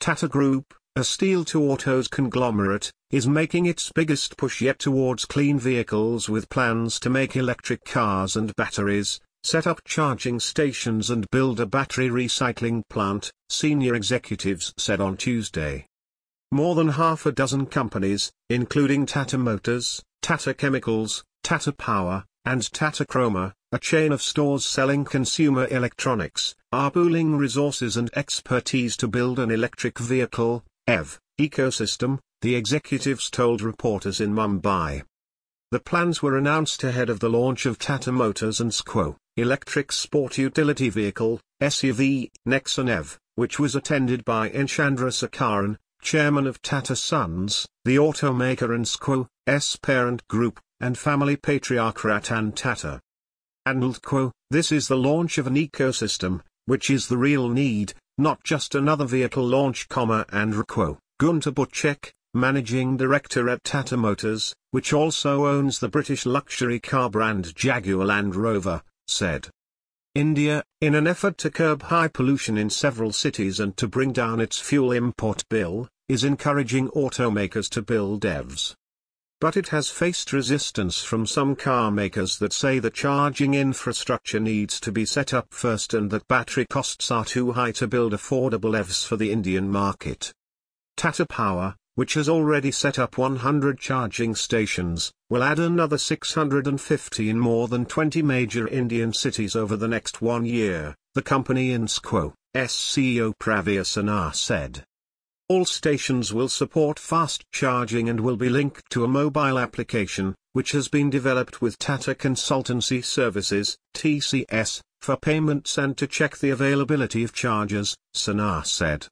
Tata Group, a steel-to-autos conglomerate, is making its biggest push yet towards clean vehicles with plans to make electric cars and batteries, set up charging stations and build a battery recycling plant, senior executives said on Tuesday. More than half a dozen companies, including Tata Motors, Tata Chemicals, Tata Power, and Tata Chroma, a chain of stores selling consumer electronics, are pooling resources and expertise to build an electric vehicle, EV, ecosystem, the executives told reporters in Mumbai. The plans were announced ahead of the launch of Tata Motors and SQO, electric sport utility vehicle, SUV, Nexon EV, which was attended by N. Chandrasekaran, chairman of Tata Sons, the automaker and SQO's parent group, and family patriarch Ratan Tata. And this is the launch of an ecosystem, which is the real need, not just another vehicle launch, and Gunter Butchek, managing director at Tata Motors, which also owns the British luxury car brand Jaguar Land Rover, said. India, in an effort to curb high pollution in several cities and to bring down its fuel import bill, is encouraging automakers to build EVs. But it has faced resistance from some car makers that say the charging infrastructure needs to be set up first and that battery costs are too high to build affordable EVs for the Indian market. Tata Power, which has already set up 100 charging stations, will add another 650 in more than 20 major Indian cities over the next 1 year, the company in SQO's CEO Pravir Sinha said. All stations will support fast charging and will be linked to a mobile application, which has been developed with Tata Consultancy Services, TCS, for payments and to check the availability of chargers, Sinha said.